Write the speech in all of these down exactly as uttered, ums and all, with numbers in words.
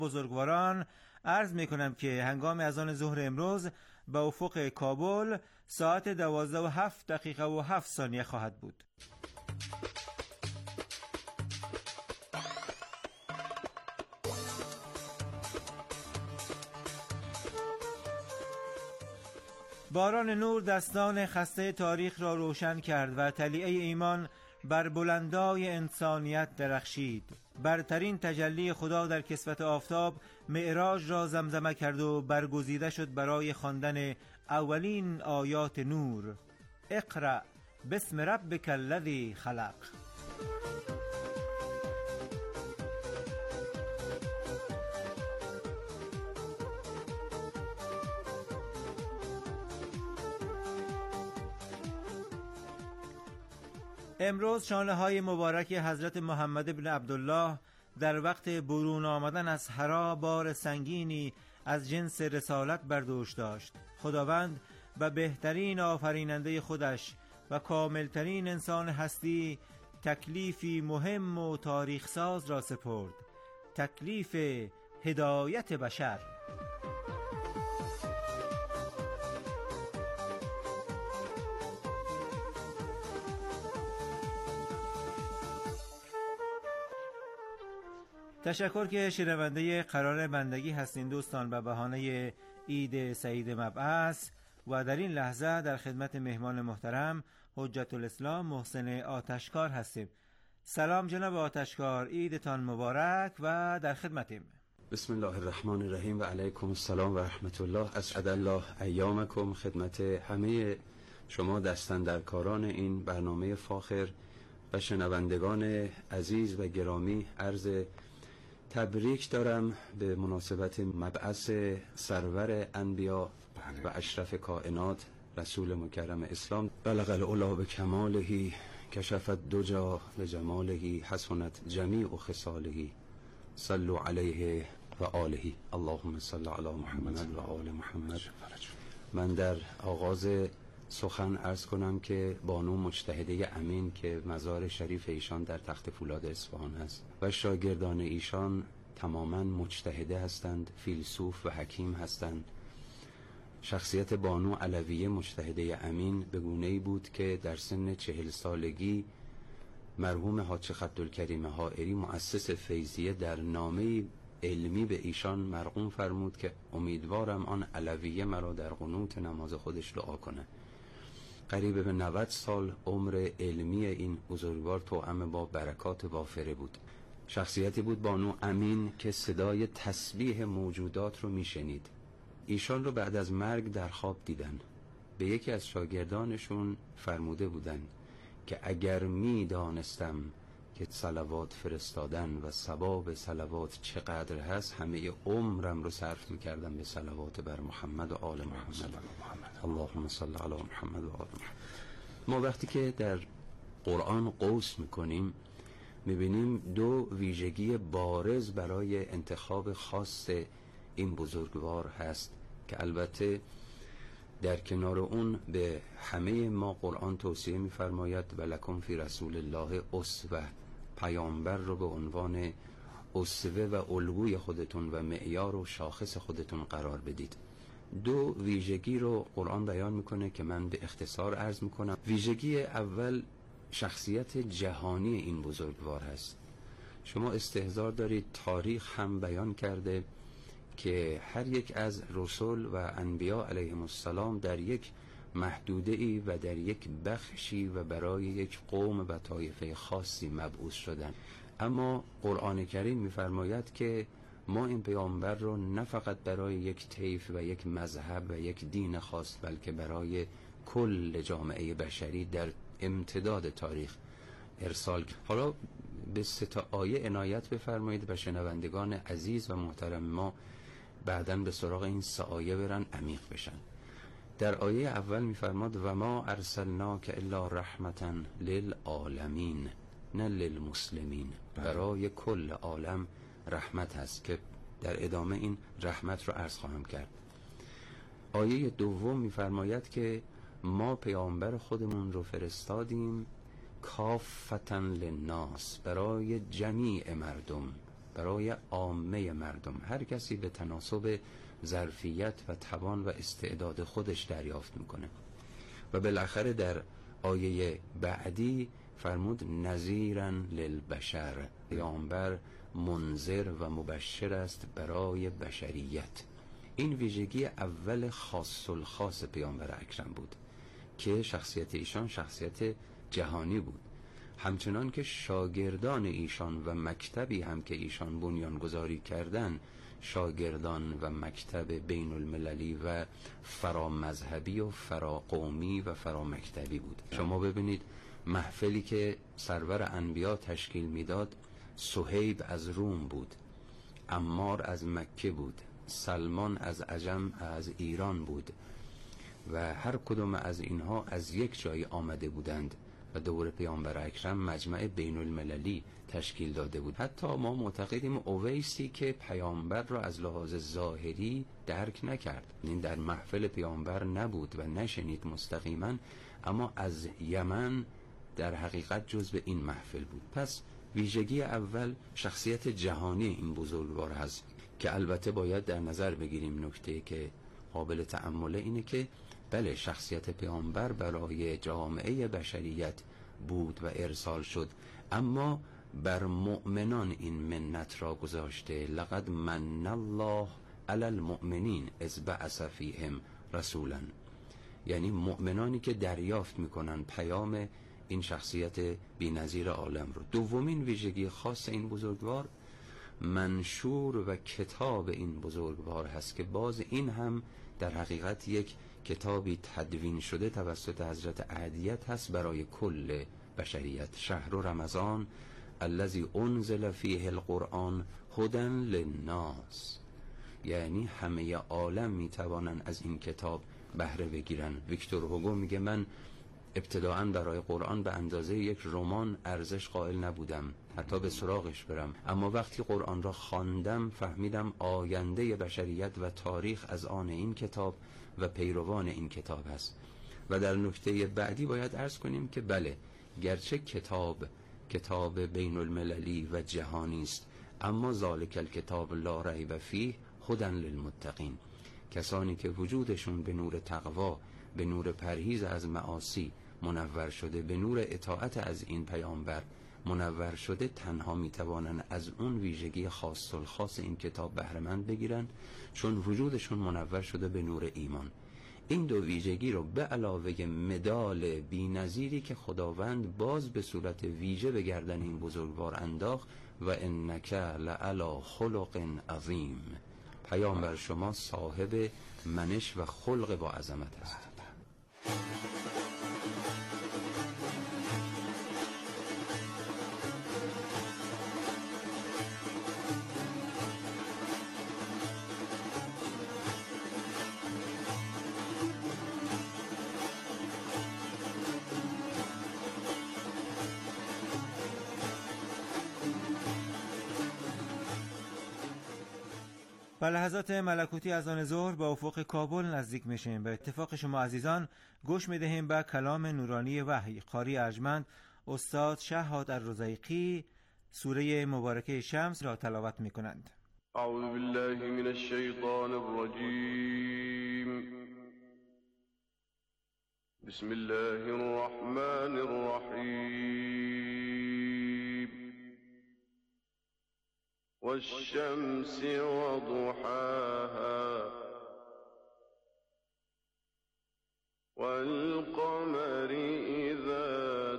بزرگواران عرض می کنم که هنگام اذان ظهر امروز به افق کابل ساعت دوازده و هفت دقیقه و هفت ثانیه خواهد بود. باران نور دستان خسته تاریخ را روشن کرد و طلیعه ایمان بر بلندای انسانیت درخشید. برترین تجلی خدا در کسوت آفتاب معراج را زمزمه کرد و برگزیده شد برای خواندن اولین آیات نور. اقرأ بسم ربک الذی خلق. امروز شانه های مبارک حضرت محمد بن عبدالله در وقت برون آمدن از حرا بار سنگینی از جنس رسالت بر دوش داشت. خداوند به بهترین آفریننده خودش و کاملترین انسان هستی تکلیفی مهم و تاریخ ساز را سپرد، تکلیف هدایت بشر. تشکر که شنونده قرار بندگی هستین دوستان. به بهانه عید سعید مبعث و در این لحظه در خدمت مهمان محترم حجت الاسلام محسن آتشکار هستیم. سلام جناب آتشکار، عیدتان مبارک و در خدمتیم. بسم الله الرحمن الرحیم و علیکم السلام و رحمت الله. اسعد الله ایامکم. خدمت همه شما دستاندرکاران این برنامه فاخر و شنوندگان عزیز و گرامی عرض تبریک دارم به مناسبت مبعث سرور انبیا و اشرف کائنات رسول مکرم اسلام. بلغ العلا به کماله کشفت دجا به جماله حسنت جمیع خصاله صلوا علیه و آله. اللهم صل علی محمد و آل محمد. من در آغاز سخن عرض کنم که بانو مجتهده امین که مزار شریف ایشان در تخت فولاد اصفهان هست و شاگردان ایشان تماما مجتهده هستند، فیلسوف و حکیم هستند. شخصیت بانو علویه مجتهده امین به گونه‌ای بود که در سن چهل سالگی مرحوم حاج خدالکریم حائری مؤسس فیضیه در نامه علمی به ایشان مرقوم فرمود که امیدوارم آن علویه مرا در قنوت نماز خودش دعا کنه. قریب به نود سال عمر علمی این بزرگوار توأم با برکات وافره بود. شخصیتی بود بانو امین که صدای تسبیح موجودات رو میشنید. ایشان رو بعد از مرگ در خواب دیدن. به یکی از شاگردانشون فرموده بودن که اگر میدانستم که صلوات فرستادن و ثواب صلوات چقدر هست همه عمرم رو صرف میکردم به صلوات بر محمد و آل محمد. اللهم صل علی محمد و آل محمد. ما وقتی که در قرآن قوس میکنیم میبینیم دو ویژگی بارز برای انتخاب خاص این بزرگوار هست که البته در کنار اون به همه ما قرآن توصیه میفرماید ولکم فی رسول الله اسوه. پیامبر رو به عنوان اسوه و الگوی خودتون و معیار و شاخص خودتون قرار بدید. دو ویژگی رو قرآن بیان میکنه که من به اختصار عرض میکنم. ویژگی اول شخصیت جهانی این بزرگوار هست. شما استحضار دارید تاریخ هم بیان کرده که هر یک از رسول و انبیا علیهم السلام در یک محدوده ای و در یک بخشی و برای یک قوم و طایفه خاصی مبعوث شدن. اما قرآن کریم میفرماید که ما این پیامبر رو نه فقط برای یک طیف و یک مذهب و یک دین خاص بلکه برای کل جامعه بشری در امتداد تاریخ ارسال. حالا به سه تا آیه عنایت بفرمایید و شنوندگان عزیز و محترم ما بعداً به سراغ این سه آیه برن عمیق بشن. در آیه اول میفرماد و ما ارسلناک الا رحمتا للعالمین نه للمسلمین. برای کل عالم رحمت هست که در ادامه این رحمت رو عرض خواهم کرد. آیه دوم میفرماید که ما پیامبر خودمون رو فرستادیم کافتا للناس، برای جمیع مردم، برای عامه مردم، هر کسی به تناسب ظرفیت و توان و استعداد خودش دریافت میکنه. و بالاخره در آیه بعدی فرمود نذیراً للبشر، پیامبر منذر و مبشر است برای بشریت. این ویژگی اول خاص الخاص پیامبر اکرم بود که شخصیت ایشان شخصیت جهانی بود، همچنان که شاگردان ایشان و مکتبی هم که ایشان بنیانگذاری کردن شاگردان و مکتب بین المللی و فرامذهبی و فراقومی و فرامکتبی بود. شما ببینید محفلی که سرور انبیا تشکیل میداد، صهیب از روم بود، عمار از مکه بود، سلمان از عجم از ایران بود و هر کدوم از اینها از یک جای آمده بودند و دور پیامبر اکرم مجمع بین المللی تشکیل داده بود. حتی ما معتقدیم اویسی که پیامبر را از لحاظ ظاهری درک نکرد، این در محفل پیامبر نبود و نشنید مستقیما، اما از یمن در حقیقت جزء این محفل بود. پس ویژگی اول شخصیت جهانی این بزرگوار هست که البته باید در نظر بگیریم نکته که قابل تأمله اینه که بله شخصیت پیامبر برای جامعه بشریت بود و ارسال شد، اما بر مؤمنان این منت را گذاشته. لقد من الله علی المؤمنین اذ بعث فیهم رسولا، یعنی مؤمنانی که دریافت میکنن پیام این شخصیت بی‌نظیر عالم رو. دومین ویژگی خاص این بزرگوار منشور و کتاب این بزرگوار هست که باز این هم در حقیقت یک کتابی تدوین شده توسط حضرت احدیت هست برای کل بشریت. شهر رمضان الذی انزل فیه القرآن هدی للناس، یعنی همه عالم میتوانن از این کتاب بهره بگیرن. ویکتور هوگو میگه من ابتداعاً برای قرآن به اندازه یک رمان ارزش قائل نبودم حتی به سراغش برم، اما وقتی قرآن را خواندم فهمیدم آینده بشریت و تاریخ از آن این کتاب و پیروان این کتاب است. و در نکته بعدی باید عرض کنیم که بله گرچه کتاب کتاب بین المللی و جهانی است، اما ذالک الکتاب لا ریب فیه هدی للمتقین، کسانی که وجودشون به نور تقوا، به نور پرهیز از معاصی منور شده، به نور اطاعت از این پیامبر منور شده، تنها میتوانن از اون ویژگی خاص الخاص این کتاب بهره‌مند بگیرن، چون وجودشون منور شده به نور ایمان. این دو ویژگی رو به علاوه مدال بی‌نظیری که خداوند باز به صورت ویژه به گردن این بزرگوار انداخت و انک لعلی خلق عظیم، پیامبر شما صاحب منش و خلق با عظمت است. با لحظات ملکوتی از آن ظهر با افق کابل نزدیک میشیم. به اتفاق شما عزیزان گوش میدهیم به کلام نورانی وحی. قاری ارجمند استاد شهاد الرزیقی سوره مبارکه شمس را تلاوت میکنند. اعوذ بالله من الشیطان الرجیم، بسم الله الرحمن الرحیم. والشمس وضحاها والقمر إذا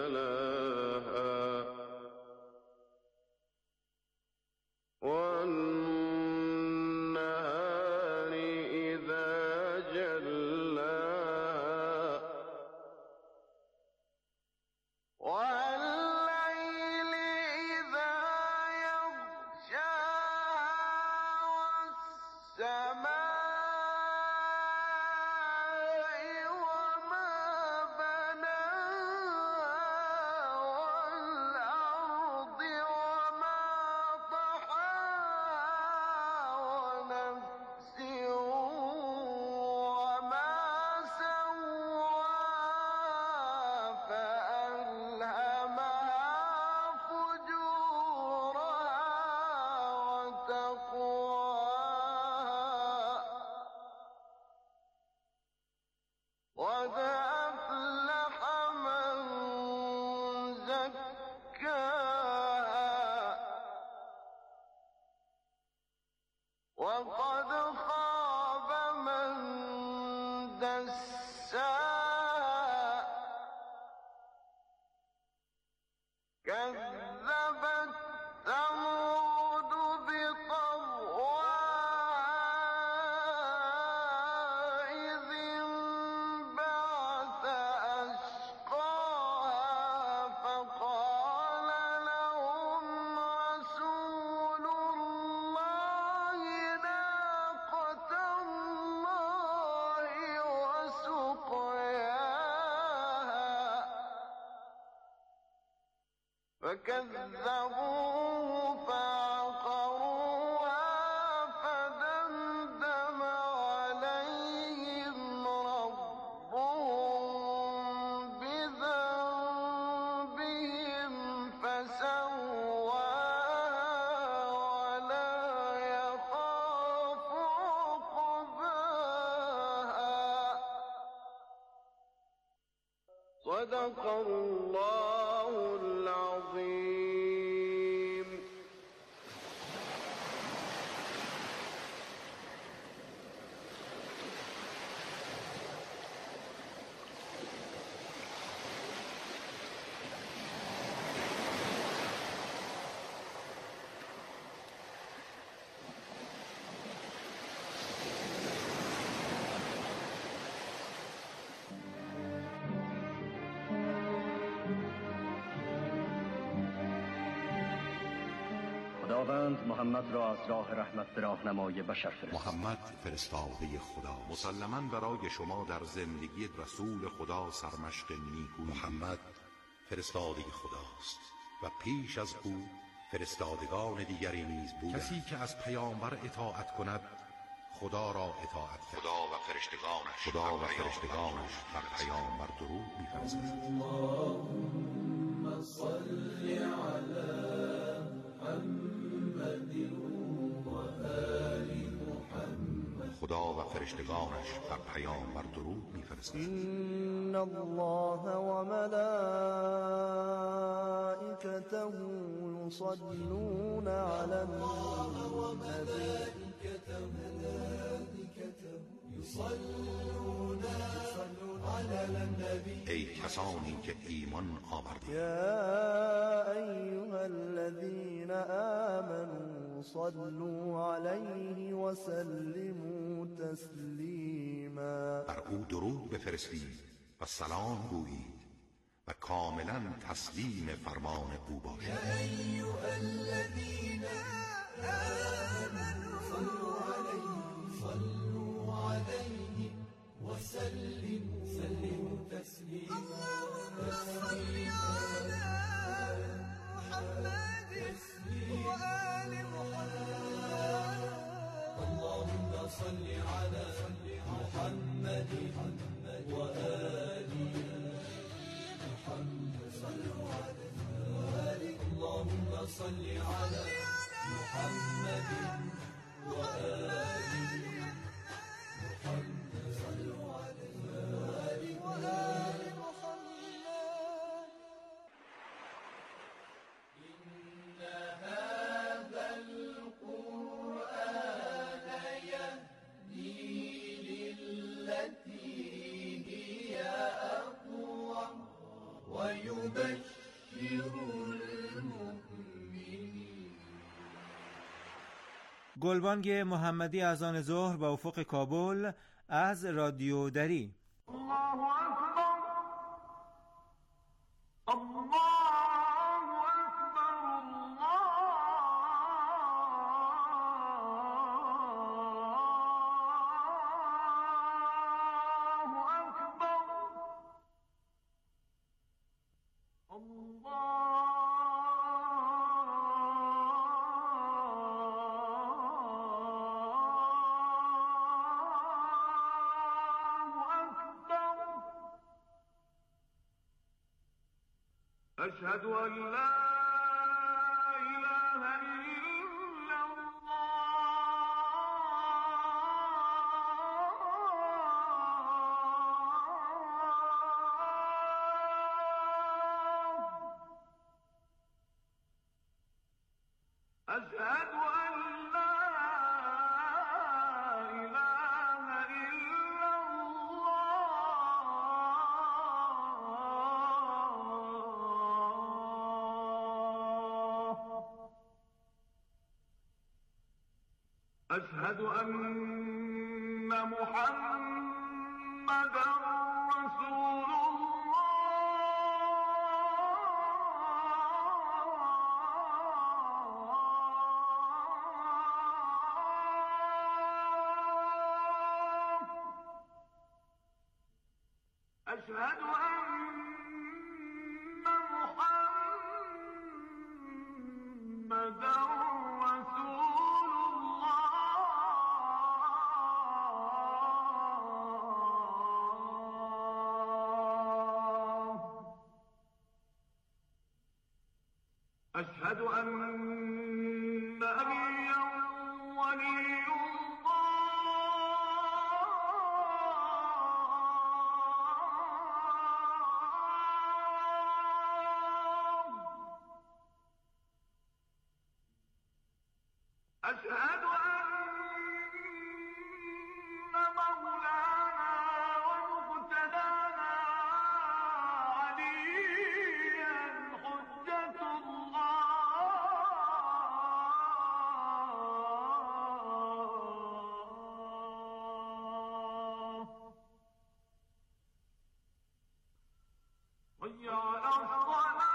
تلاها والنهار إذا جلاها والليل إذا يغشاها والسماء وما وقد خاب من دساها كذبت ثمود بطغواها إذ انبعث أشقاها فقال لهم رسول الله ناقة الله وسقياها فكذبوه فعقروها فدمدم عليهم ربهم بذنبهم فسواها ولا يخاف عقباها صدق الله العظيم. خداوند محمد را از راه رحمت به راهنمای بشر فرستاد. محمد فرستاده خدا مسلماً برای شما در زندگی رسول خدا سرمشق نیکویی. محمد فرستاده خداست و پیش از او فرستادگان دیگری نیز بود. کسی که از پیامبر اطاعت کند خدا را اطاعت کرد. خدا و فرشتگانش خدا و فرشتگانش بر پیامبر درود می‌فرستند. اللهم صل علی محمد و آل محمد. خدا و فرشتگانش بر پیامبر درود می‌فرستند. ان الله و ملائکته یصلون علی النبی يصلون على النبي. ای کسانی که ایمان آوردید، یا ایها الذین آمنوا صلوا علیه و سلموا تسلیما. بر او درود بفرستید و سلام گویید و کاملا تسلیم فرمان او باشید. یا ایها الذین آمنوا صلوا علیه صلوا علیه و سلموا سلموا تسلیما. اللهم صل علی محمد و آل محمد. اللهم صل علی محمد و آل محمد. صلوا علی اللهم صل علی محمد و آل محمد. صلوا علی و آل محمد. إن هذا القرآن يهدي للتي هي أقوم ويبشر المؤمنين. گلبانگ محمدی از آن ظهر با افق کابل از رادیو دری. الله أكبر الله أكبر الله أكبر أشهد أن لا إله إلا الله. أشهد أن لا أشهد أن محمدا رسول الله. أشهد أن محمدا أشهد أن نبيا ولي الله. أشهد أن مولانا ومقتدانا عليا حجة الله. حي على الصلاة.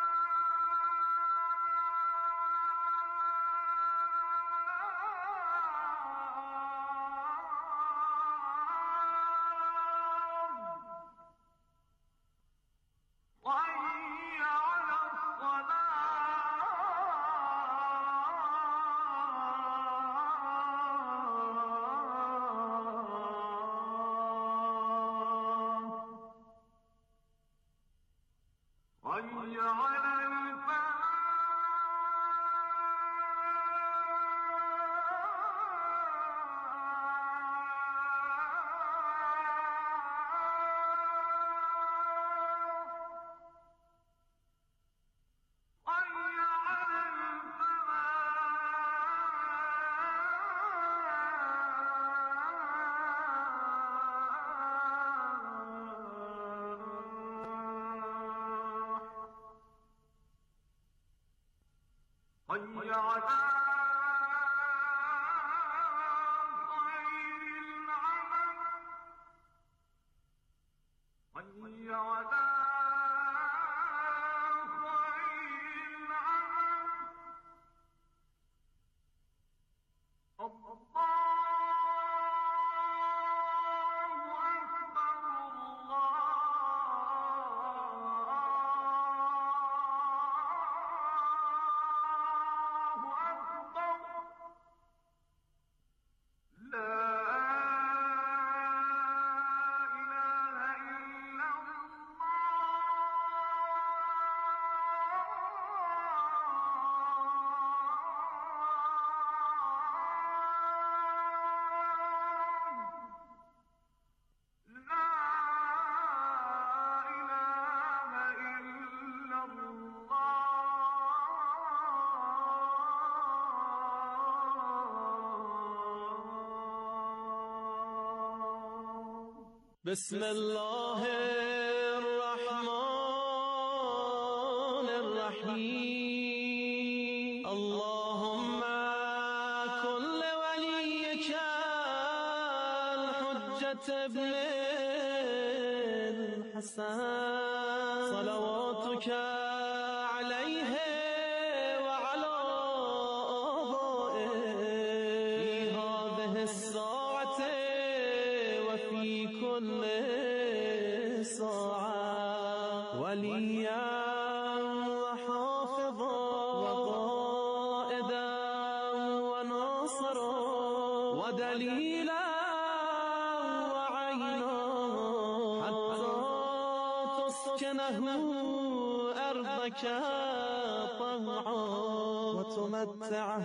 حي على الصلاة. حي على الفلاح. حي على الفلاح. حي على خير العمل. حي على خير العمل. الله أكبر. الله أكبر. لا إله إلا بسم الله الرحمن الرحيم. اللهم كن لوليك الحجة ابن الحسن صلواتك عليه وعلى آبائه في هذه الساعة وفي كل ساعة وليا وحافظا وقائدا وناصرا ودليلا وعينا حتى تسكنه أرضك طوعا وتمتعه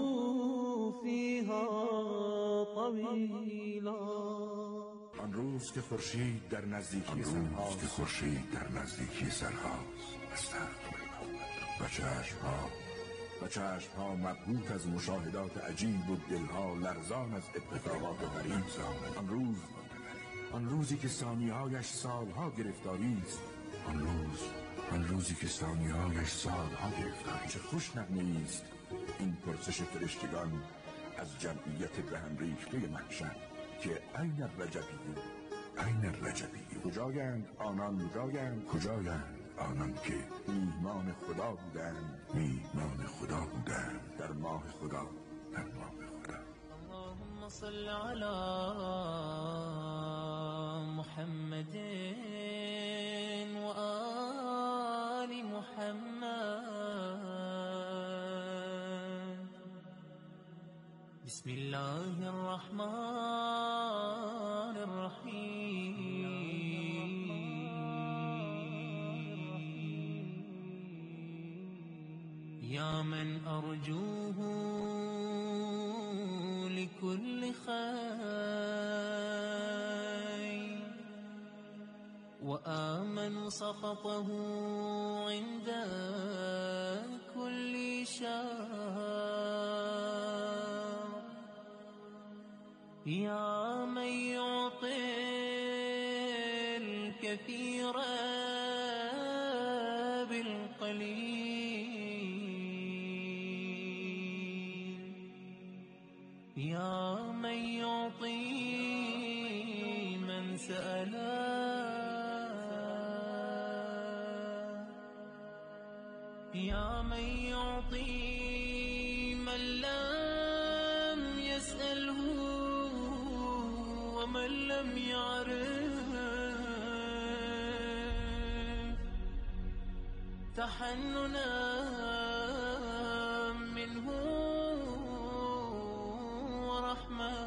فيها طويلا. آن روز که خورشید در نزدیکی سرهاست که خورشید در نزدیکی سرهاست و چشمها و چشمها مبهوت از مشاهدات عجیب و دلها لرزان از اتفاقات غریب زامد. آن روز آن روزی که ثانیه‌هایش سالها گرفتاری است. آن روز آن روزی که ثانیه‌هایش سالها گرفتاری. چه خوش نغمه‌ای است این پرسش فرشتگان از جمعیت به هم ریخته محشر که این الرجبی این الرجبی کجایند آنان کجایند کجایند آنان که میهمان خدا بودند میهمان خدا بودند در ماه خدا در ماه خدا. اللهم صل علی محمد و آل محمد. بسم الله الرحمن الرحیم. یا من ارجوه لكل خير وآمن سخطه عند كل شر. يا من يعطي الكثير بالقليل. يا من يعطي من سأل. يا من يعطي من لم يسأله ومن لم يعرف تحننا منه ورحمة.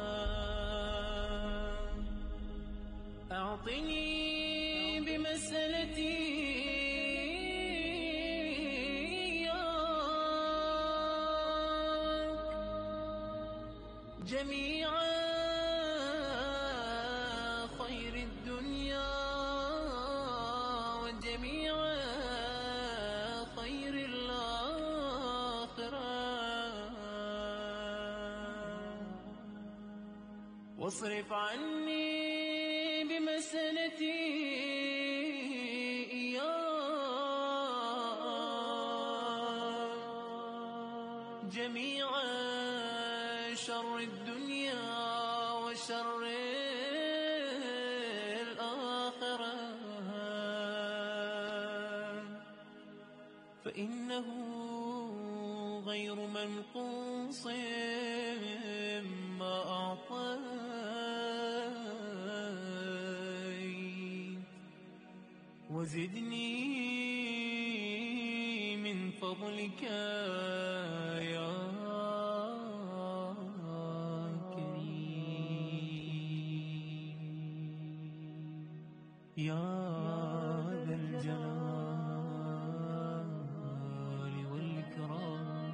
أعطني بمسألتي جميع خير الدنيا وجميع خير الآخرة. واصرف عني بمسألتي جميع شر الدنيا وشر الآخرة. فإنه غير منقوص ما أعطيت. وزدني من فضلك يا يا ذا الجلال والإكرام.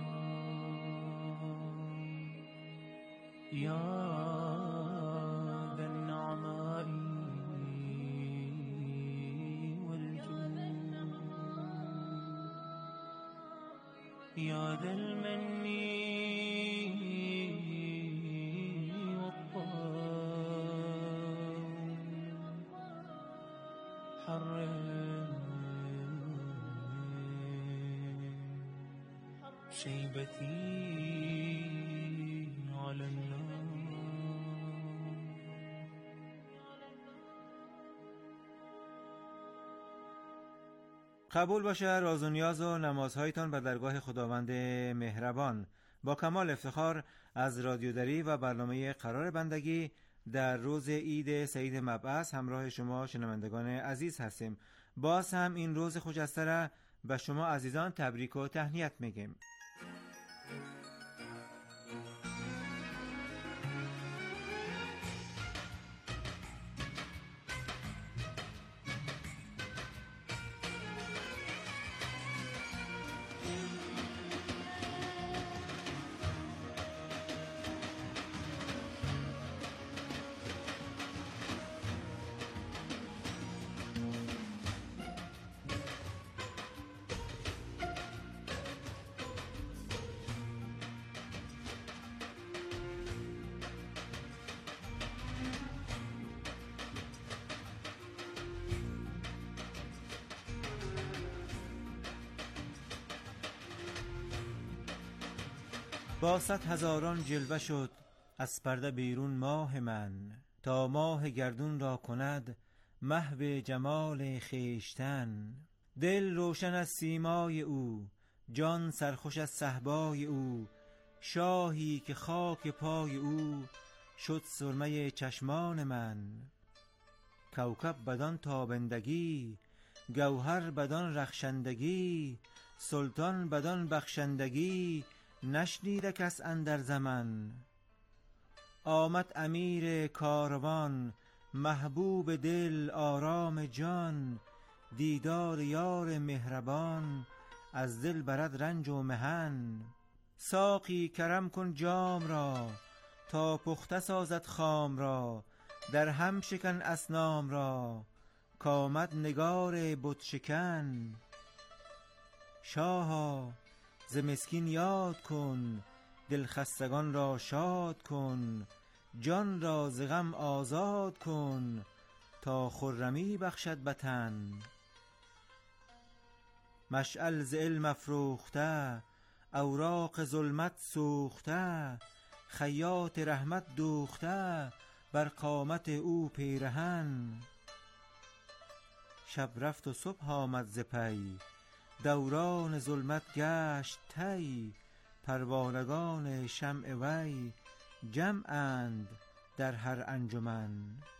يا ذا النعماء والجود. يا ذا المن شيبتي على النار. قبول باشه راز و نیاز و نمازهایتان به درگاه خداوند مهربان. با کمال افتخار از رادیو دری و برنامه قرار بندگی در روز عید سعید مبعث همراه شما شنوندگان عزیز هستیم. باز هم این روز خجسته را به شما عزیزان تبریک و تهنیت میگیم. با صد هزاران جلوه شد از پرده بیرون ماه من، تا ماه گردون را کند محو جمال خویشتن. دل روشن از سیمای او، جان سرخوش از صهبای او، شاهی که خاک پای او شد سرمه چشمان من. کوکب بدان تابندگی، گوهر بدان رخشندگی، سلطان بدان بخشندگی، نشنیده کس اندر زمن. آمد امیر کاروان، محبوب دل آرام جان، دیدار یار مهربان، از دل برد رنج و محن. ساقی کرم کن جام را، تا پخته سازد خام را، در هم شکن اصنام را، کامد نگار بت شکن. شاها ز مسکین یاد کن، دل خستگان را شاد کن، جان را ز غم آزاد کن، تا خرمی بخشد به تن. مشعل ز علم افروخته، اوراق ظلمت سوخته، خیاط رحمت دوخته، بر قامت او پیرهن. شب رفت و صبح آمد ز پی، دوران ظلمت گشت طی، پروانگان شمع وی جمعند در هر انجمن.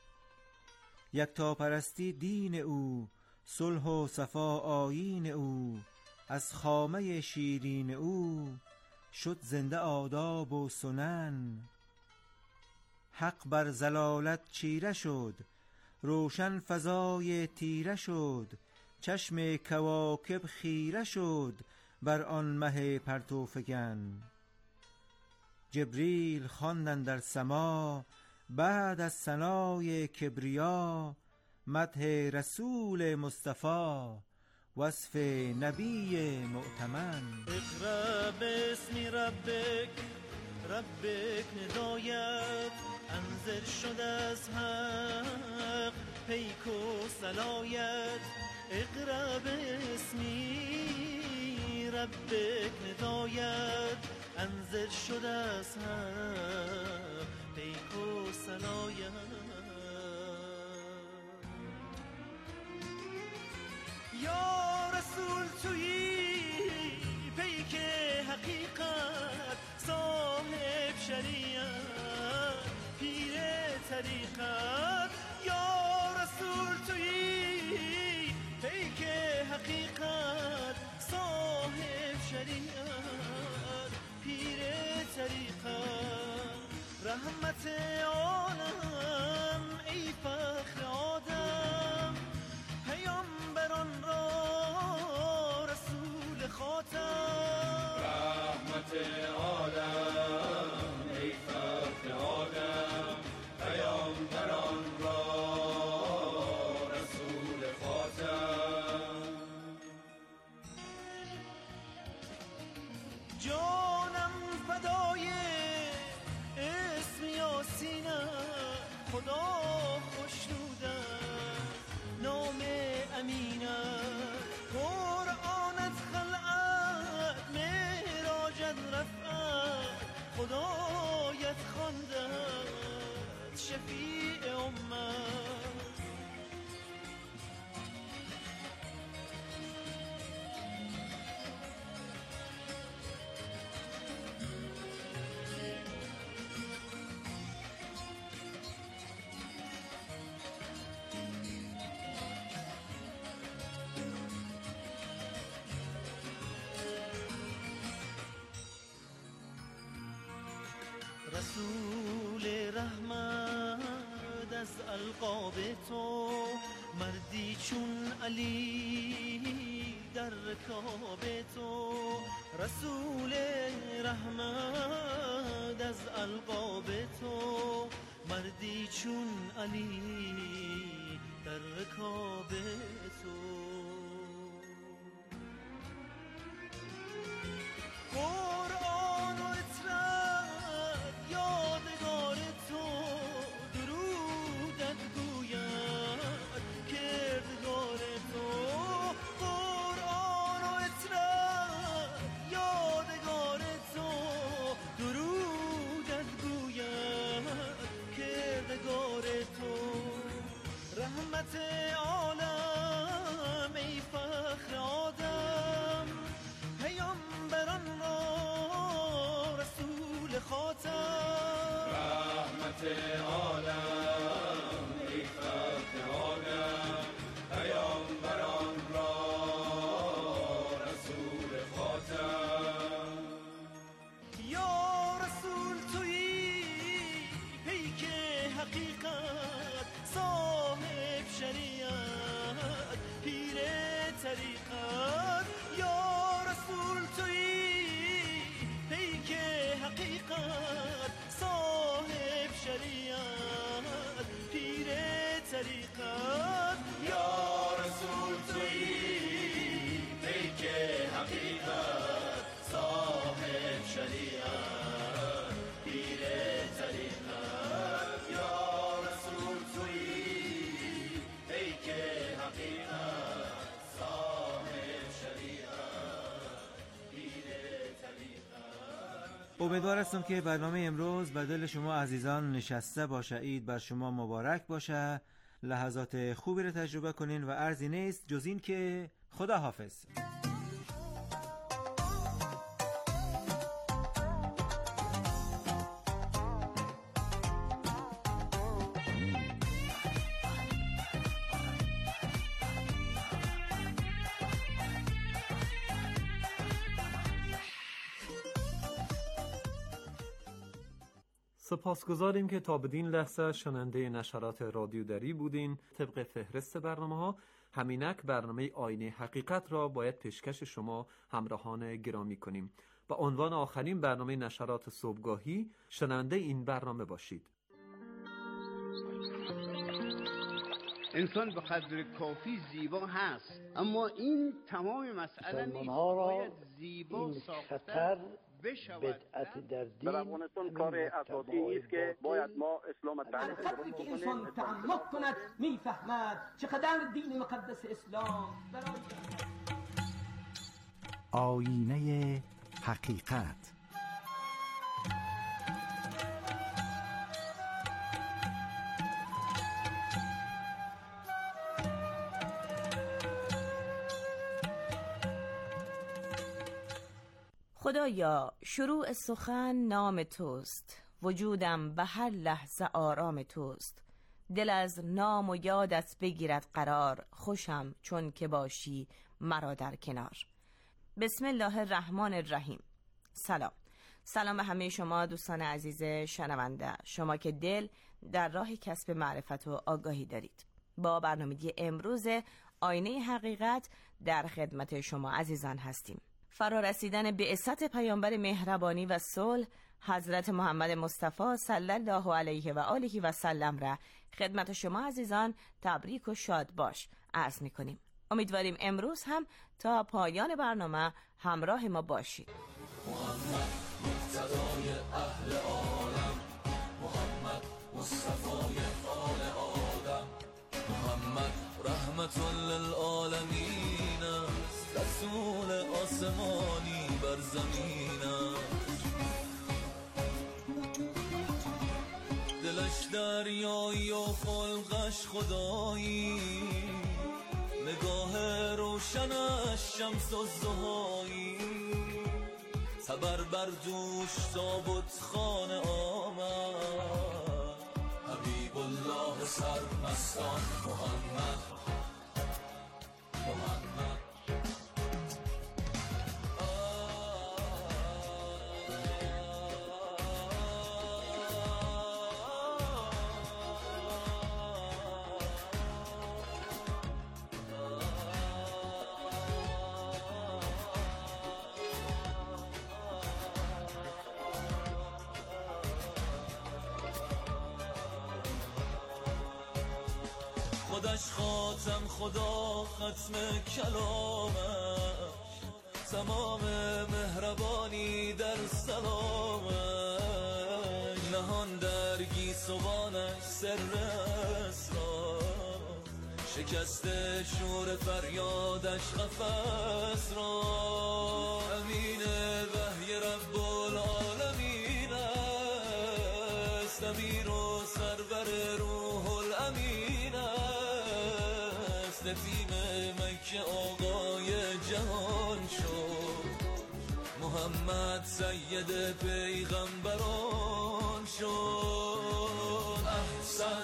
یکتاپرستی دین او، صلح و صفا آیین او، از خامه شیرین او شد زنده آداب و سنن. حق بر ضلالت چیره شد، روشن فضای تیره شد، چشم کواکب خیره شد بر آن مه پرتوفگن. جبریل خواند اندر سما، بعد از ثنای کبریا، مدح رسول مصطفی، وصف نبی مؤتمن. اقرأ باسم ربک، ربک ندایت، انزل شد از حق پیک و صلایت. اقرأ باسمی ربک ندایت، انزل شد از حق پیک و صلایت. یا رسول تویی پیک حقیقت، صاحب شریعت پیر طریقت. یا رسول تویی پیک حقیقت، صاحب شریعت پیر طریقت. رحمت عالم ای فخر آدم، پیامبران را رسول خاتم. رحمت عالم ای فخر آدم، پیامبران را رسول خاتم. جانم فدای اسم یاسینم، خدا خوشنودم نام امینم. قرآنت خلعت، معراجت رفعت، خدایت خواندت شفیع امت. رسول رحمت از القاب تو، مردی چون علی در رکاب تو. رسول رحمت از القاب تو، مردی چون علی در رکاب تو. قرآن و اطرت یادگار تو، درودت گوید کردگار تو. قرآن و اطرت یادگار تو، عالم ای فخر آدم پیامبران را رسول خاتم یا رسول تویی پیک حقیقت صاحب شریعت پیر طریقت یا رسول تویی پیک حقیقت صاحب شریعت پیر طریقت یا رسول تویی پیک حقیقت صاحب شریعت پیر طریقت یا رسول تویی پیک حقیقت صاحب شریعت پیر طریقت. امیدوار هستم که برنامه امروز به دل شما عزیزان نشسته باشه. عید بر شما مبارک باشه. لحظات خوبی رو تجربه کنین و ارزی نیست جز این که خدا حافظ. سپاسگزاریم که تا بدین لحظه شنونده نشرات رادیو دری بودین. طبق فهرست برنامه‌ها همینک برنامه آینه حقیقت را باید پیشکش شما همراهان گرامی کنیم. با عنوان آخرین برنامه نشرات صبحگاهی شنونده این برنامه باشید. انسان به قدر کافی زیبا هست، اما این تمام مسئله نیست. باید زیبا ساختن بشود. بدعت در دین در افغانستان کار اساسی نیست که باید ما اسلام تعریف کنیم. که انسان تعمق کند میفهمد چقدر دین مقدس اسلام برای آینه حقیقت. خدایا شروع سخن نام توست، وجودم به هر لحظه آرام توست. دل از نام و یادت بگیرد قرار، خوشم چون که باشی مرا در کنار. بسم الله الرحمن الرحیم. سلام سلام به همه شما دوستان عزیز شنونده، شما که دل در راه کسب معرفت و آگاهی دارید. با برنامه امروز آینه حقیقت در خدمت شما عزیزان هستیم. فرارسیدن بعثت پیامبر مهربانی و صلح حضرت محمد مصطفی صلی الله علیه و آله و سلم را خدمت شما عزیزان تبریک و شاد باش عرض می کنیم. امیدواریم امروز هم تا پایان برنامه همراه ما باشید. محمد مقتدای اهل عالم، محمد مصطفی آل آدم، محمد رحمت للعالمین است، رسول آسمانی بر زمین است. دلش دریایی و خلقش خدایی، نگاه روشنش شمس و ضحایی. صبر بر دوش تابوت خانه آمد، حبیب الله سرمستان محمد محمد. خودش خاتم خدا ختم کلامش، تمام مهربانی در سلامش. نهان در گیسوانش سر اسرار، شکسته شور فریادش قفس را. امین وحی رب العالمین است، امیر و سرور روح الامین است. نتیم مکه آقای جهان شد، محمد سید پیغمبران شد.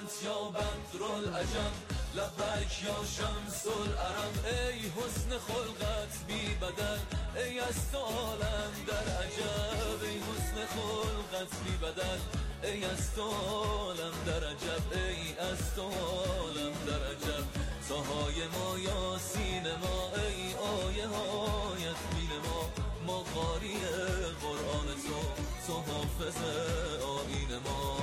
انت یا بدر العجم لبک یا شمس العرم ای حسن خلقت بی بدل ای از تو عالم در عجب ای حسن خلقت بی بدل ای از تو عالم در عجب ای از تو عالم در عجب تاهای ما یاسین ما ای آیه هایت بین ما ما قاری قرآن تو تو حافظ آیین ما.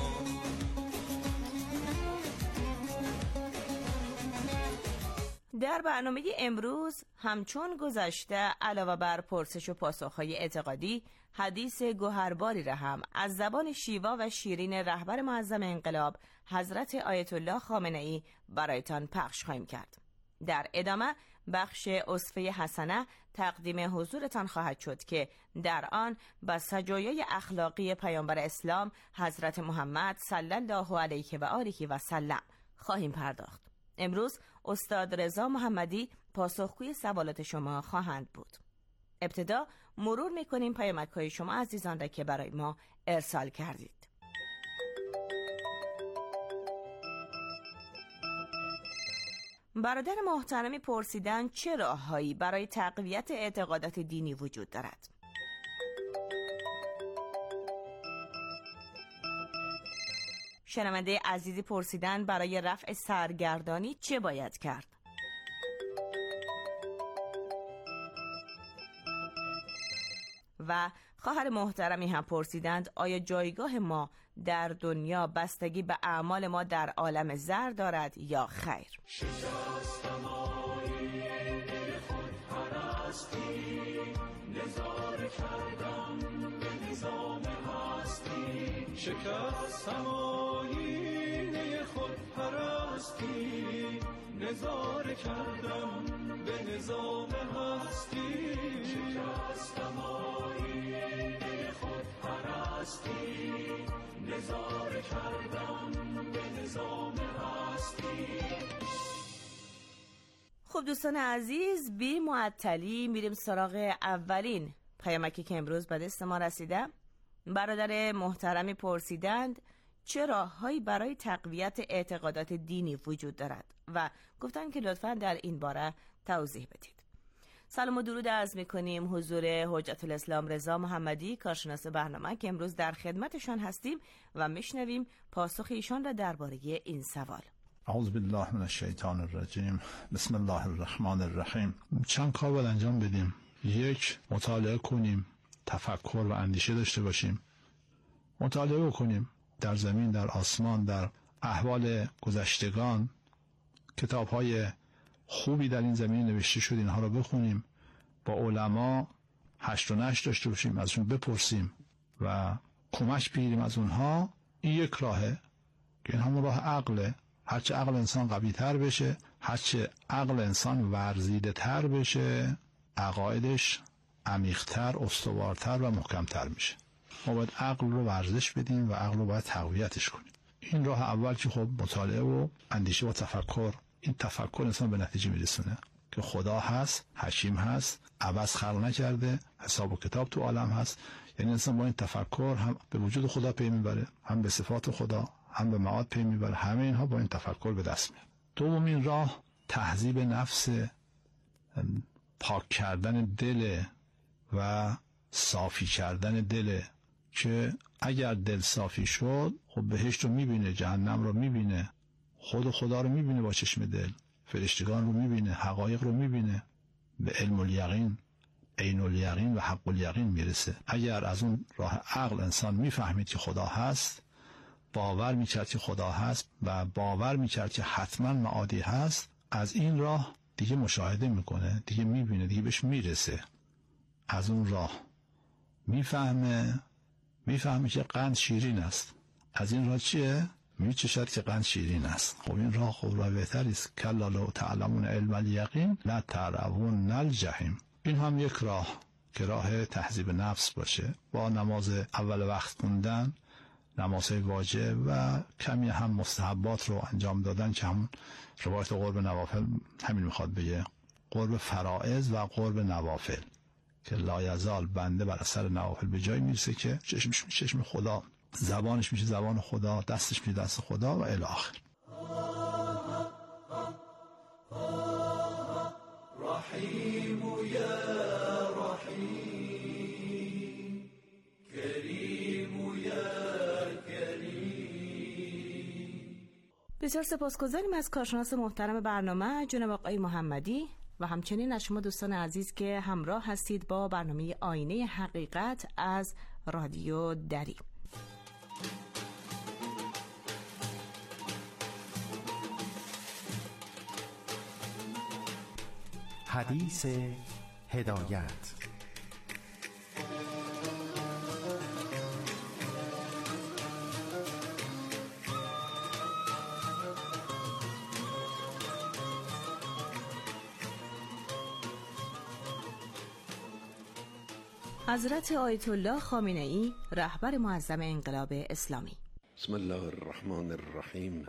در برنامه امروز همچون گذشته علاوه بر پرسش و پاسخ‌های اعتقادی حدیث گوهرباری را هم از زبان شیوا و شیرین رهبر معظم انقلاب حضرت آیت الله خامنه‌ای برایتان پخش خواهیم کرد. در ادامه بخش اصفه حسنه تقدیم حضورتان خواهد شد که در آن به سجایای اخلاقی پیامبر اسلام حضرت محمد صلی الله علیه و آله و سلم خواهیم پرداخت. امروز استاد رضا محمدی پاسخگوی سوالات شما خواهند بود. ابتدا مرور میکنیم پیامک‌های شما عزیزان را که برای ما ارسال کردید. برادر محترمی پرسیدن چه راههایی برای تقویت اعتقادات دینی وجود دارد؟ شنونده عزیزی پرسیدن برای رفع سرگردانی چه باید کرد؟ و خواهر محترمی هم پرسیدند آیا جایگاه ما در دنیا بستگی به اعمال ما در عالم زر دارد یا خیر؟ شکستم آیینه خود پرستی نظاره کردم به نظام هستی شکستم آیینه خود پرستی نظاره کردم به نظام هستی شکستم آیینه خود پرستی نظاره کردم به نظام هستی. خب دوستان عزیز، بی معطلی میریم سراغ اولین پیامکی که امروز به دست ما رسیده. برادر محترمی پرسیدند چه راههایی برای تقویت اعتقادات دینی وجود دارد و گفتن که لطفاً در این باره توضیح بدید. سلام و درود عرض می‌کنیم حضور حجت الاسلام رضا محمدی کارشناس برنامه که امروز در خدمتشان هستیم و میشنویم پاسخ ایشان را درباره این سوال. اعوذ بالله من الشیطان الرجیم بسم الله الرحمن الرحیم. چند کار باید انجام بدیم. یک، مطالعه کنیم، تفکر و اندیشه داشته باشیم. مطالعه کنیم در زمین، در آسمان، در احوال گذشتگان. کتاب‌های خوبی در این زمین نوشته شد، اینها رو بخونیم، با علما هشت و نشت داشته باشیم، ازشون بپرسیم و کمک بگیریم از اونها. این یک راهه که این همون راه عقله. هرچه عقل انسان قوی تر بشه، هرچه عقل انسان ورزیده تر بشه، عقایدش عمیق‌تر، استوارتر و محکمتر میشه. ما باید عقل رو ورزش بدیم و عقل رو باید تقویتش کنیم. این راه اول که خب مطالعه و اندیشه و تفکر. این تفکر انسان به نتیجه میرسونه که خدا هست، حکیم هست، عبث خلق نکرده، حساب و کتاب تو عالم هست. یعنی انسان با این تفکر هم به وجود خدا پی میبره، هم به صفات خدا، هم به معاد پی میبره. همه اینها با این تفکر به دست میاد. دومین راه تهذیب نفس، پاک کردن دل و صافی کردن دل، که اگر دل صافی شد خب بهشت رو میبینه، جهنم رو میبینه، خود خدا رو میبینه با چشم دل، فرشتگان رو میبینه، حقایق رو میبینه، به علم الیقین، عین الیقین و حق الیقین میرسه. اگر از اون راه عقل انسان میفهمید که خدا هست، باور میکرد که خدا هست و باور میکرد که حتما معادی هست، از این راه دیگه مشاهده میکنه، دیگه میبینه، دیگه بهش میرسه. از اون راه میفهمه میفهمه که قند شیرین است. از این راه چیه؟ میچشد که قند شیرین است. خب این راه خب راه بهتری است. کلا لو تعلمون علم الیقین لا ترون الجحیم. این هم یک راه که راه تهذیب نفس باشه، با نماز اول وقت خوندن، نمازهای واجب و کمی هم مستحبات رو انجام دادن، که همون روایت قرب نوافل همین میخواد بگه، قرب فرائض و قرب نوافل، که لا یزال بنده بر اثر نوافل به جای میرسه که چشمش میشه چشم خدا، زبانش میشه زبان خدا، دستش میشه دست خدا و الی آخر. رحیم یا رحیم کریم یا کریم. بسیار سپاسگزاریم از کارشناس محترم برنامه جناب آقای محمدی و همچنین از شما دوستان عزیز که همراه هستید با برنامه آینه حقیقت از رادیو دری. حدیث هدایت. حضرت آیت الله خامنه ای رهبر معظم انقلاب اسلامی. بسم الله الرحمن الرحیم.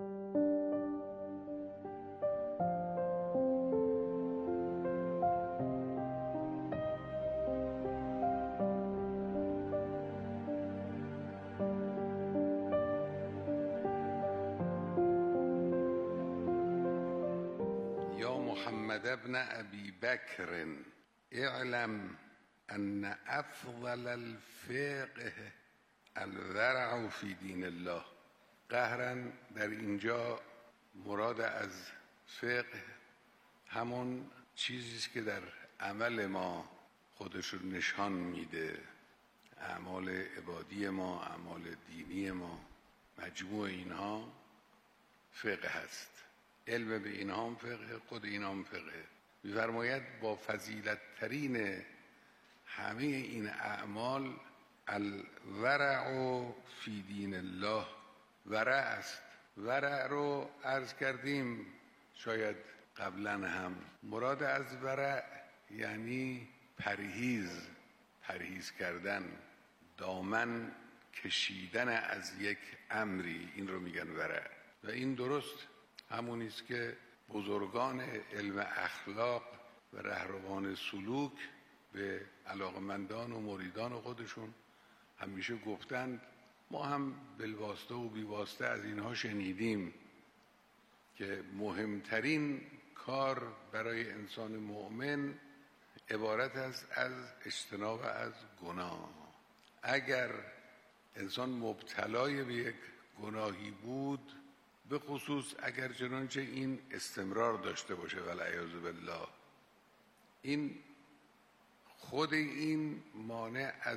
یا محمد ابن ابی بکر اعلم ان افضل الفقه الورع فی دین الله. قهرا در اینجا مراد از فقه همون چیزی است که در عمل ما خودش رو نشان میده، اعمال عبادی ما، اعمال دینی ما، مجموع اینها فقه هست. علم به اینها هم فقه، خود اینها هم فقه. می‌فرماید با فضیلت ترین همه این اعمال الورع فی دین الله، ورع است. ورع رو عرض کردیم شاید قبلا هم. مراد از ورع یعنی پرهیز، پرهیز کردن، دامن کشیدن از یک امری، این رو میگن ورع. و این درست همونی است که بزرگان علم اخلاق و رهروان سلوک به علاقمندان و مریدان خودشون همیشه گفتند. ما هم بالواسطه و بیواسطه از اینها شنیدیم که مهمترین کار برای انسان مؤمن عبارت است از اجتناب از گناه. اگر انسان مبتلای به یک گناهی بود، به خصوص اگر چنانچه این استمرار داشته باشه والعیاذ بالله، این خود این مانع از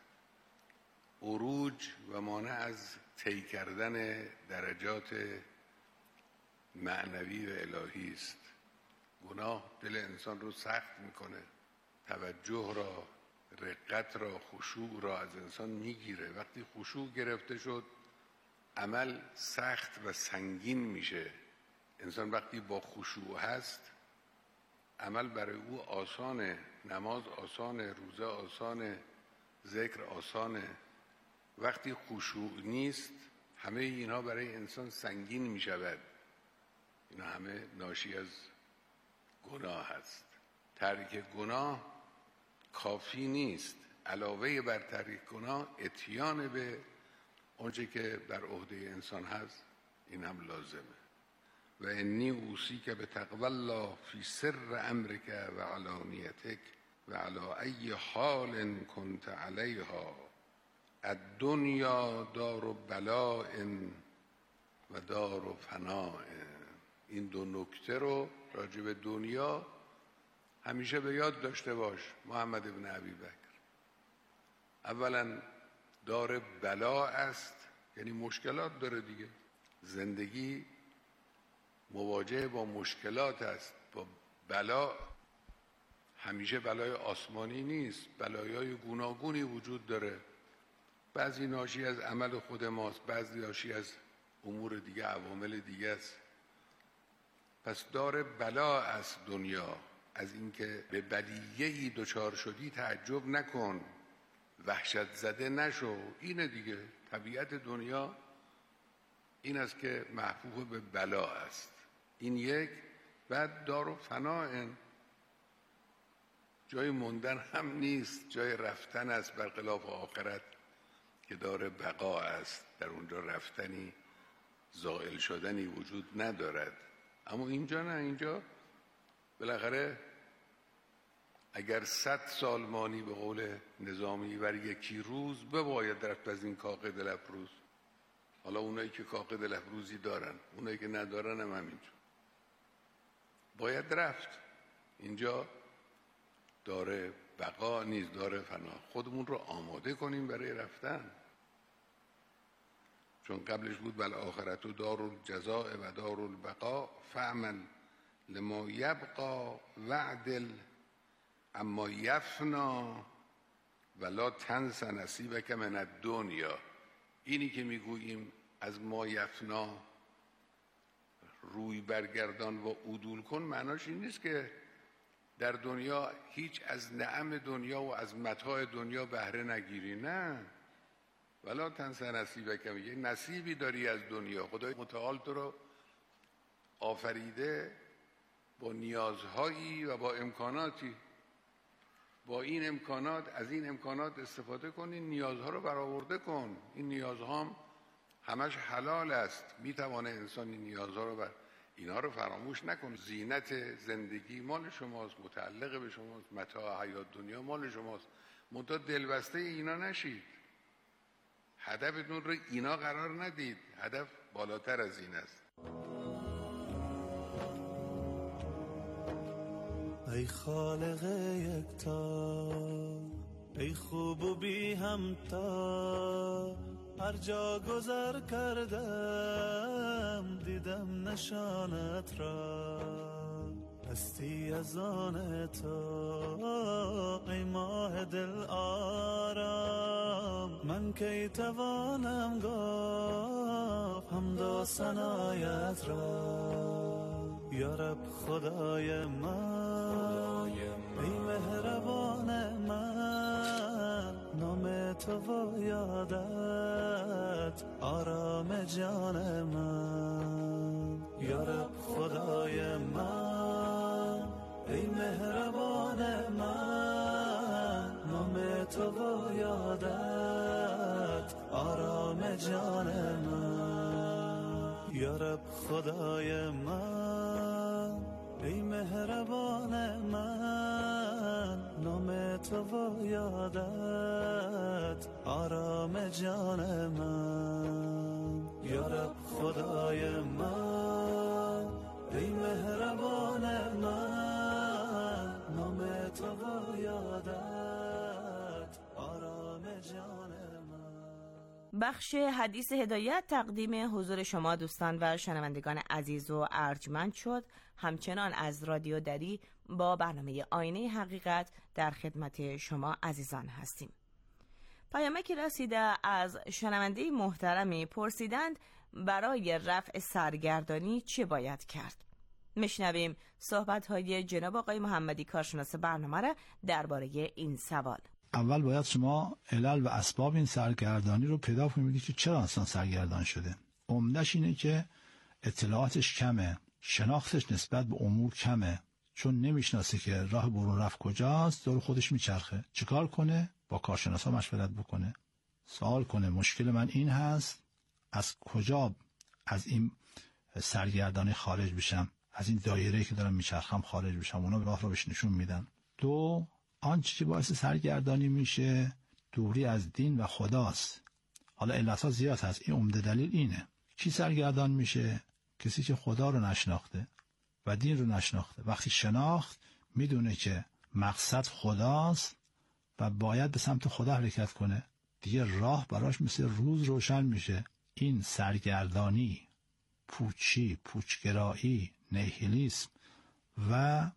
عروج و مانع از طی کردن درجات معنوی و الهی است. گناه دل انسان رو سخت میکنه، توجه را، رقت را، خشوع را از انسان میگیره. وقتی خشوع گرفته شد عمل سخت و سنگین میشه. انسان وقتی با خشوع هست عمل برای او آسانه، نماز آسانه، روزه آسانه، ذکر آسانه. وقتی خشوع نیست همه اینها برای انسان سنگین می شود. اینا همه ناشی از گناه هست. ترک گناه کافی نیست، علاوه بر ترک گناه اتیان به اونچه که بر عهده انسان هست این هم لازمه. و انی اوصیک بتقوی الله فی سر امرک و علانیتک و علی ای حال کنت علیها. الدنیا دار بلاء و دار فناء. این دو نکته رو راجع به دنیا همیشه به یاد داشته باش محمد ابن ابی بکر. اولا دار بلا است، یعنی مشکلات داره دیگه. زندگی مواجه با مشکلات است، با بلا. همیشه بلای آسمانی نیست، بلایای گوناگونی وجود داره. بعضی ناشی از عمل خود ماست، بعضی ناشی از امور دیگه، عوامل دیگه است. پس دار بلا است دنیا. از اینکه به بلیه‌ای دچار شدی تعجب نکن، وحشت زده نشو. اینه دیگه طبیعت دنیا، این است که محفوظ به بلا است. این یک. بعد دار و فناء، جای موندن هم نیست، جای رفتن است، برخلاف آخرت که دار بقا است، در اونجا رفتنی، زائل شدنی وجود ندارد. اما اینجا نه، اینجا بالاخره اگر صد سال مانی به قول نظامی بر یکی روز، بباید رفت از این کاخ دل افروز. حالا اونایی که کاخ دل افروزی دارن، اونایی که ندارن هم همینجور، باید رفت. اینجا داره بقا نیز داره فنا. خودمون رو آماده کنیم برای رفتن، چون قبلش بود بل آخرت و دار الجزاء و دار البقا فعمل لما یبقا وعدل اما یفنا ولا تنس نصیبک من الدنیا. اینی که میگوییم از ما یفنا روی برگردان و عدول کن، معناش این نیست که در دنیا هیچ از نعم دنیا و از متاع دنیا بهره نگیری. نه، ولا تنس نصیبک، یه نصیبی داری از دنیا. خدای متعال تو رو آفریده با نیازهایی و با امکاناتی. با این امکانات، از این امکانات استفاده کن، این نیازها رو برآورده کن. این نیازها هم همش حلال است. میتوانه انسان این نیازها رو بر اینا رو فراموش نکن. زینت زندگی مال شماست، متعلق به شماست، متاع حیات دنیا مال شماست. منتها دلبسته اینا نشید. هدفتون رو اینا قرار ندید. هدف بالاتر از این است. ای خالق یکتا، ای خوب و بی همتا، هر جا گذر کردم دیدم نشانت را. هستی از آن تو ای ماه دل آرام، من کی توانم گفت حمد و ثنایت را. یا رب خدای من، ای مهربان من، نام تو و یادت آرام جان من. یا رب خدای من، ای مهربان من، نام تو و یادت آرام جان من. یا رب خدای من، ای مهربان من، نام تو و یادت آرام جان من. یا رب خدای من، ای مهربان من، نام تو و یادت آرام جان من. بخش حدیث هدایت تقدیم حضور شما دوستان و شنوندگان عزیز و ارجمند شد. همچنان از رادیو دری با برنامه آینه حقیقت در خدمت شما عزیزان هستیم. پیامکی رسیده از شنونده محترمی، پرسیدند برای رفع سرگردانی چه باید کرد؟ میشنویم صحبت‌های جناب آقای محمدی کارشناس برنامه را درباره این سوال. اول باید شما علل و اسباب این سرگردانی رو پیدا کنید که چرا انسان سرگردان شده. عمدش اینه که اطلاعاتش کمه، شناختش نسبت به امور کمه، چون نمیشناسه که راه برون رفت کجاست، دور خودش میچرخه. چیکار کنه؟ با کارشناسا مشورت بکنه، سوال کنه مشکل من این هست، از کجا از این سرگردانی خارج بشم، از این دایره‌ای که دارم میچرخم خارج بشم. اونا راه رو بهش نشون میدن. دو، آنچه که باعث سرگردانی میشه دوری از دین و خداست. حالا علتها زیاد هست، این عمده دلیل اینه. کی سرگردان میشه؟ کسی که خدا رو نشناخته و دین رو نشناخته. وقتی شناخت، میدونه که مقصد خداست و باید به سمت خدا حرکت کنه، دیگه راه براش مثل روز روشن میشه. این سرگردانی، پوچی، پوچگرایی، نیهیلیسم و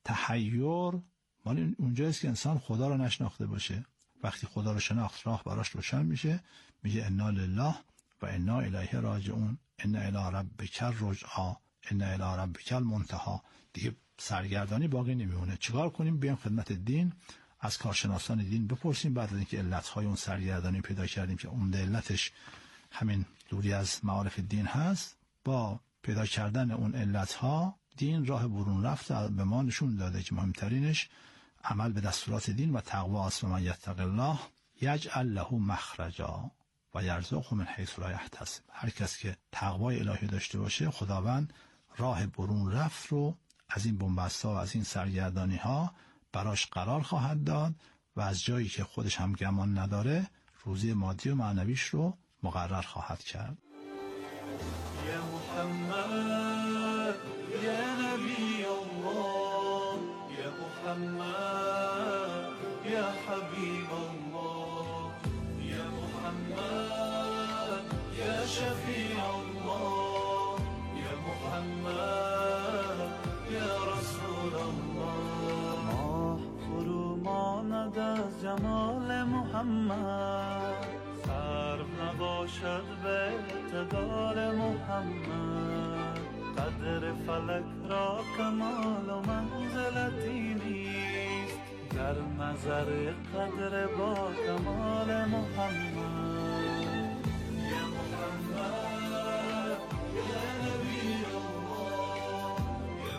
تحیر مال اونجاست که انسان خدا رو نشناخته باشه. وقتی خدا رو شناخت، راه براش روشن میشه، میگه انا لله و انا الیه راجعون، انا الی ربک الرجعی، انا الی ربک المنتهی. دیگه سرگردانی باقی نمیمونه. چیکار کنیم؟ بیایم خدمت دین، از کارشناسان دین بپرسیم. بعد از اینکه علتهای اون سرگردانی پیدا کردیم که عمده علتش همین دوری از معارف دین هست، با پیدا کردن اون علتها دین راه برون رفت به ما نشون داده که مهمترینش عمل به دستورات دین و تقوا است. و من یتق الله یجعل له مخرجا و یرزقه من حیث لا یحتسب. هر کس که تقوای الهی داشته باشه، خداوند راه برون رفت رو از این بنبستا و از این سرگردانی ها براش قرار خواهد داد و از جایی که خودش هم گمان نداره روزی مادی و معنویش رو مقرر خواهد کرد. یا محمد یا نبی الله، یا محمد یا حبیب الله، یا محمد یا شفیع الله، یا محمد یا رسول الله. ماه فرو ماند از جمال محمد، صرف نباشد به اقتدار محمد. قدر فلک را کمال و منزلتی نیست، در نظر قدر با کمال محمد. یا محمد یا نبی الله، یا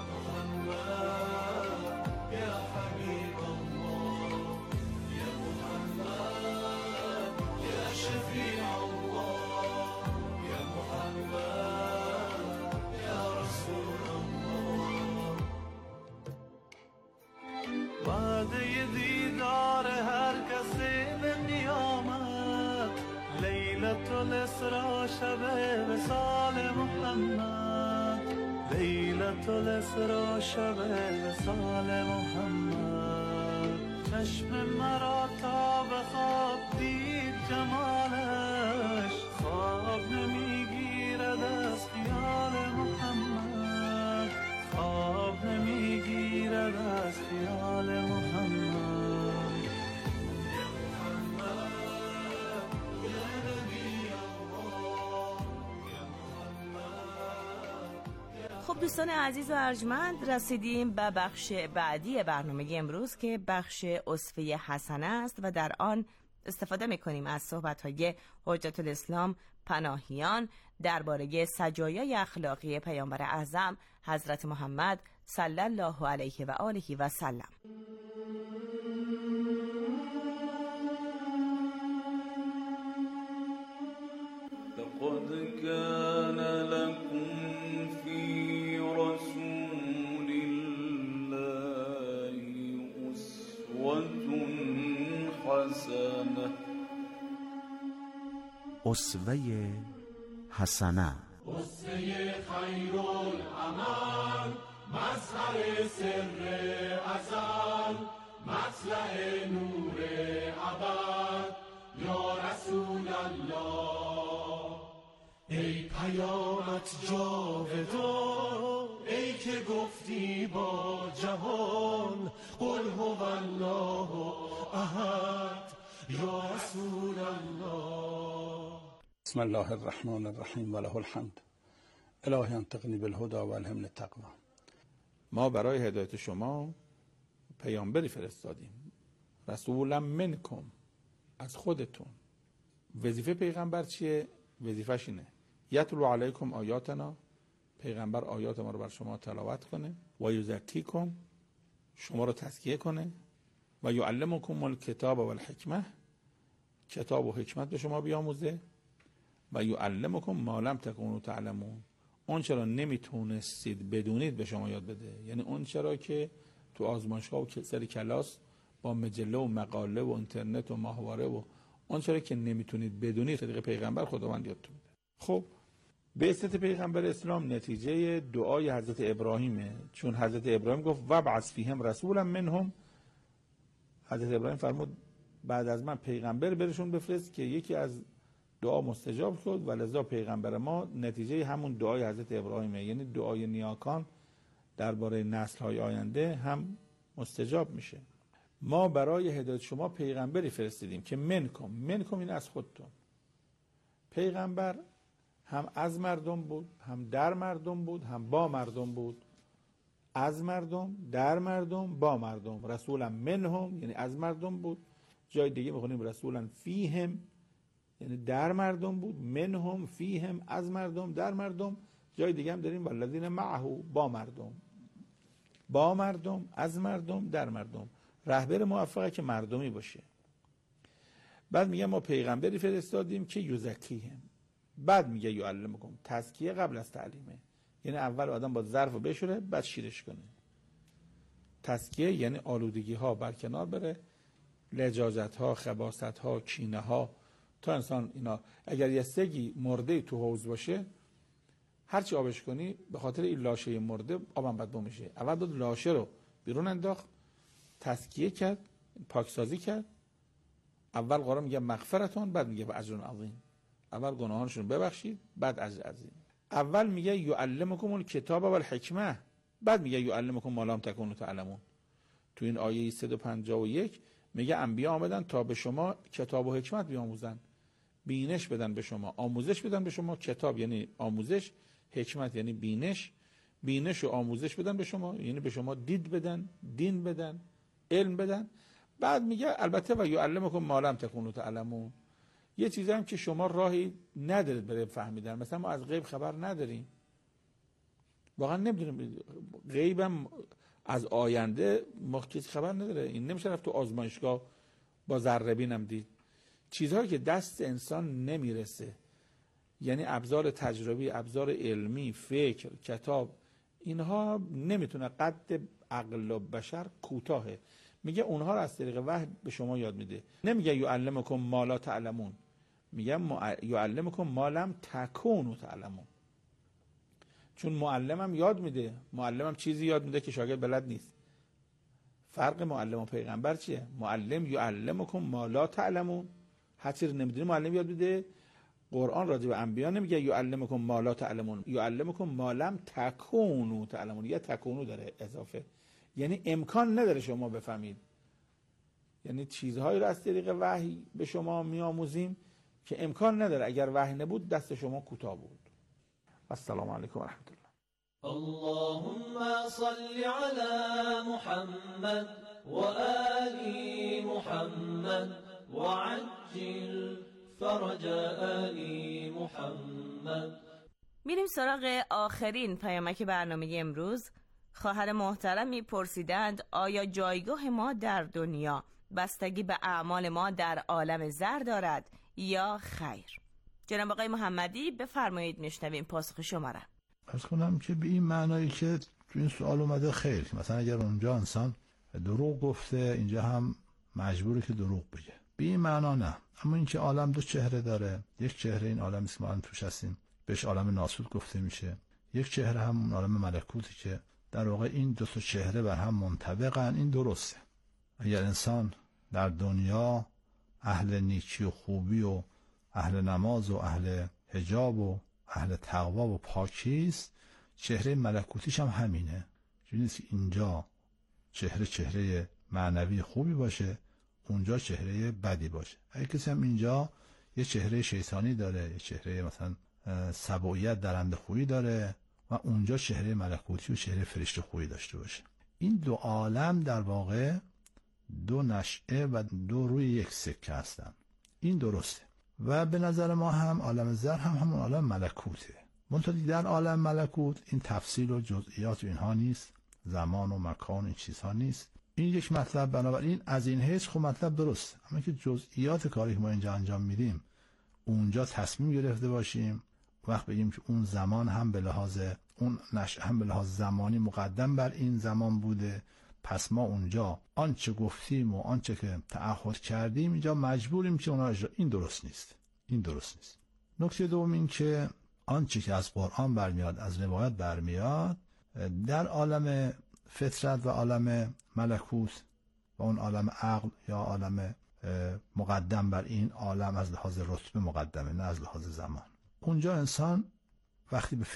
محمد یا حبیب الله، یا محمد یا شفیع الله، یا محمد یا رسول الله. وعده دیدار هر کسی به قیامت، لیلة الاسراء شب وصال محمد، لیلة الاسراء شب وصال محمد. چشم مرا تا به خواب دید جمالش، خواب نمیگیرد از خیال محمد، خواب نمیگیرد از خیال محمد. یا محمد یا نبی الله، یا محمد. خب دوستان عزیز و ارجمند، رسیدیم به بخش بعدی برنامه امروز که بخش اسوه حسنه است و در آن استفاده میکنیم از صحبت‌های حجت الاسلام پناهیان درباره سجایای اخلاقی پیامبر اعظم حضرت محمد صلی الله علیه و آله و سلم. لقد كان لكم في رسول الله أسوة حسنة. اسوه حسنه، اسوه خیر العمل، مظهر سر ازل، مطلع نور ابد، یا رسول الله. ای پیامت جاودان، ای که گفتی با جهان، قل هو الله احد، یا رسول الله. بسم الله الرحمن الرحیم و له الحمد. الهی انطقنی بالهدى و الهمنی التقوی. ما برای هدایت شما پیامبری فرستادیم، رسولا منکم، از خودتون. وظیفه پیغمبر چیه؟ وظیفش اینه یتلو علیکم آیاتنا، پیغمبر آیات ما رو بر شما تلاوت کنه، و یزکیکم، شما رو تزکیه کنه، و یعلمکم الکتاب و الحکمه، کتاب و حکمت به شما بیاموزه، و یعلمکم ما لم تکونوا تعلمون، اون چرا نمیتونستید بدونید به شما یاد بده. یعنی اون چرا که تو آزمایشگاه و سر کلاس با مجله و مقاله و اینترنت و ماهواره و اون چرا که نمیتونید بدونید، طریق پیغمبر خداوند یادتون میده. خب بعثت پیغمبر اسلام نتیجه دعای حضرت ابراهیمه، چون حضرت ابراهیم گفت وابعث فیهم رسولا منهم. حضرت ابراهیم فرمود بعد از من پیغمبر برشون بفرست، که یکی از دعا مستجاب شد و لذا پیغمبر ما نتیجه همون دعای حضرت ابراهیمه. یعنی دعای نیاکان درباره نسل‌های آینده هم مستجاب میشه. ما برای هدایت شما پیغمبری فرستیدیم که منکم، منکم این از خودتون. پیغمبر هم از مردم بود، هم در مردم بود، هم با مردم بود. از مردم، در مردم، با مردم. رسولا منهم یعنی از مردم بود. جای دیگه میخونیم رسولا فیهم یعنی در مردم بود، منهم فیهم از مردم در مردم. جای دیگه هم داریم والذین معه با مردم، با مردم، از مردم، در مردم. رهبر موفقه که مردمی باشه. بعد میگه ما پیغمبری فرستادیم که یزکیهم، بعد میگه یعلمکم، تزکیه قبل از تعلیمه. یعنی اول آدم با ظرف بشوره بعد شیرش کنه. تزکیه یعنی آلودگی ها برکنار بره، لجاجت ها، خباثت ها، کینه ها، تا انسان اینا اگر یه سگی مرده تو حوض باشه هرچی آبش کنی به خاطر این لاشه مرده آبم بدبو میشه. اول داد لاشه رو بیرون انداخت، تزکیه کرد، پاکسازی کرد. اول قرآن میگه مغفرتون، بعد میگه اجر عظیم. اول گناهانشون ببخشید، بعد اجر عظیم. اول میگه یعلمکم الکتاب و الحکمه، بعد میگه یعلمکم ما لم تکونوا تعلمون. تو این آیه صد و پنجاه و یک میگه انبیا آمدن تا به شما کتاب و حکمت بیاموزن، بینش بدن به شما، آموزش بدن به شما. کتاب یعنی آموزش، حکمت یعنی بینش. بینش و آموزش بدن به شما یعنی به شما دید بدن، دین بدن، علم بدن. بعد میگه البته و یعلمکم ما لم تکونوا تعلمون، یه چیزی هم که شما راهی ندارید برای فهمیدن. مثلا ما از غیب خبر نداریم، واقعا نمیدونیم. غیبم از آینده ما کسی خبر نداره. این نمیشه رفت تو آزمایشگاه با ذره بینم دید. چیزهایی که دست انسان نمیرسه، یعنی ابزار تجربی، ابزار علمی، فکر، کتاب، اینها نمیتونه، قد عقل و بشر کوتاهه. میگه اونها رو از طریق وحی به شما یاد میده. نمیگه یعلمکم ما لا تعلمون، میگه یعلمکم ما لم تکونوا تعلمون. چون معلمم یاد میده، معلمم چیزی یاد میده که شاگرد بلد نیست. فرق معلم و پیغمبر چیه؟ معلم یعلمکم ما لا تعلمون، هر چیزی نمیدونی معلم یاد میده. قرآن راجع به انبیا نمیگه یعلمکم ما لا تعلمون، یعلمکم ما لم تکونوا تعلمون. یا تکونوا داره اضافه، یعنی امکان نداره شما بفهمید. یعنی چیزهایی رو از طریق وحی به شما میآموزیم که امکان نداره، اگر وحی نبود دست شما کوتاه بود. السلام علیکم و رحمت الله. اللهم صل على محمد و آل محمد و عجل فرج آل محمد. میریم سراغ آخرین پیامک برنامه امروز. خواهر محترم میپرسیدند آیا جایگاه ما در دنیا بستگی به اعمال ما در عالم زر دارد یا خیر؟ جناب آقای محمدی بفرمایید، میشنویم پاسخ شما را. عرض کنم که به این معنایی که تو این سوال اومده خیر، مثلا اگر اونجا انسان دروغ گفته اینجا هم مجبوره که دروغ بگه، به این معنا نه. اما اینکه عالم دو چهره داره، یک چهره این عالمی که ما الان توش هستیم بهش عالم ناسوت گفته میشه، یک چهره هم عالم ملکوتی که در واقع این دو تا چهره بر هم منطبقن. این درسته. اگر انسان در دنیا اهل نیکی و خوبی و اهل نماز و اهل حجاب و اهل تقوا و پاکی است، چهره ملکوتیش هم همینه. چون نیست که اینجا چهره چهره معنوی خوبی باشه، اونجا چهره بدی باشه. اگه کسی هم اینجا یه چهره شیطانی داره، یه چهره مثلا سبوعیت درنده خویی داره و اونجا چهره ملکوتی و چهره فرشته خویی داشته باشه. این دو عالم در واقع دو نشئه و دو روی یک سکه هستن. این درسته. و به نظر ما هم عالم زر هم همون عالم ملکوته. منتها در عالم ملکوت این تفصیل و جزئیات و اینها نیست، زمان و مکان این چیزها نیست. این یک مطلب. بنابراین از این حیث خب مطلب درست، اما که جزئیات کاری که ما اینجا انجام میدیم اونجا تصمیم گرفته باشیم، وقت بگیم که اون زمان هم به لحاظ اون نشأه هم به لحاظ زمانی مقدم بر این زمان بوده، پس ما اونجا آنچه گفتیم و آنچه که تعهد کردیم اینجا مجبوریم که اونا اجرا. این درست نیست. این درست نیست. نکته دوم این که آنچه که از قرآن برمیاد، از روایت برمیاد، در عالم فطرت و عالم ملکوت و اون عالم عقل یا عالم مقدم بر این عالم از لحاظ رتبه مقدمه، نه از لحاظ زمان. اونجا انسان وقتی به